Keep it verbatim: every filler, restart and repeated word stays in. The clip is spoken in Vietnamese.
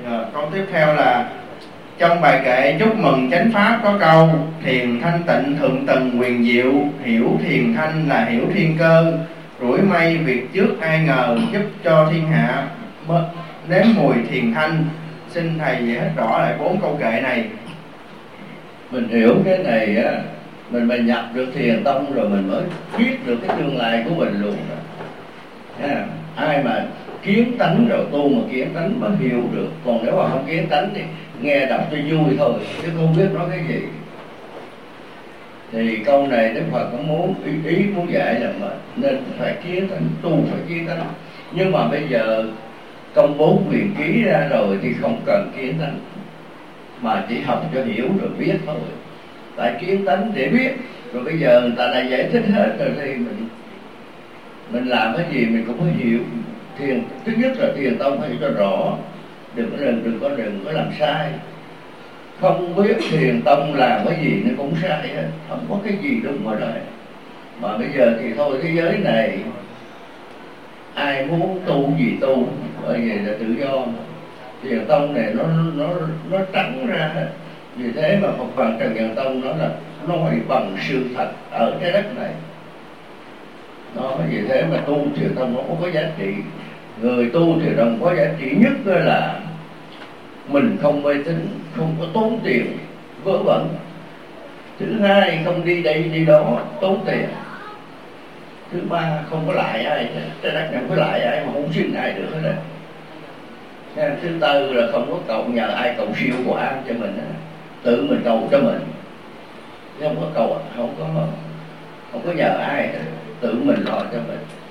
À, câu tiếp theo là trong bài kệ chúc mừng chánh pháp có câu thiền thanh tịnh thượng tầng quyền diệu, hiểu thiền thanh là hiểu thiên cơ, rủi may việc trước ai ngờ, giúp cho thiên hạ nếm mùi thiền thanh. Xin thầy giải thích rõ lại bốn câu kệ này. Mình hiểu cái này á, mình mình nhập được thiền tông rồi mình mới biết được cái tương lai của mình luôn đó. À, ai mà kiến tánh rồi tu mà kiến tánh mới hiểu được, còn nếu mà không kiến tánh thì nghe đọc cho vui thôi chứ không biết nói cái gì. Thì câu này Đức Phật cũng muốn ý, ý muốn dạy là mà nên phải kiến tánh, tu phải kiến tánh. Nhưng mà bây giờ công bố quyền ký ra rồi thì không cần kiến tánh, mà chỉ học cho hiểu rồi biết thôi. Tại kiến tánh để biết, rồi bây giờ người ta đã giải thích hết rồi thì mình mình làm cái gì mình cũng phải hiểu. Thiền thứ nhất là thiền tông phải cho rõ, đừng có đừng, đừng có đừng có làm sai. Không biết thiền tông làm cái gì nó cũng sai hết, không có cái gì đúng ở đây. Mà bây giờ thì thôi, thế giới này ai muốn tu gì tu, bởi vì là tự do. Thiền tông này nó nó nó trắng ra hết. Vì thế mà Phật Hoàng Trần Nhân Tông nói là nói bằng sự thật ở trái đất này. Nó vì thế mà tu thiền tông nó không có giá trị. Người tu thiền tông có giá trị nhất là mình không mê tín, không có tốn tiền vớ vẩn. Thứ hai, không đi đây đi đó tốn tiền. Thứ ba, không có lại ai, trái đất này không có lại ai mà không xin ai được hết đấy. Thứ tư là không có cầu nhờ ai cầu siêu của an cho mình, tự mình cầu cho mình, không có cầu, không có không có nhờ ai, tự mình lo cho mình.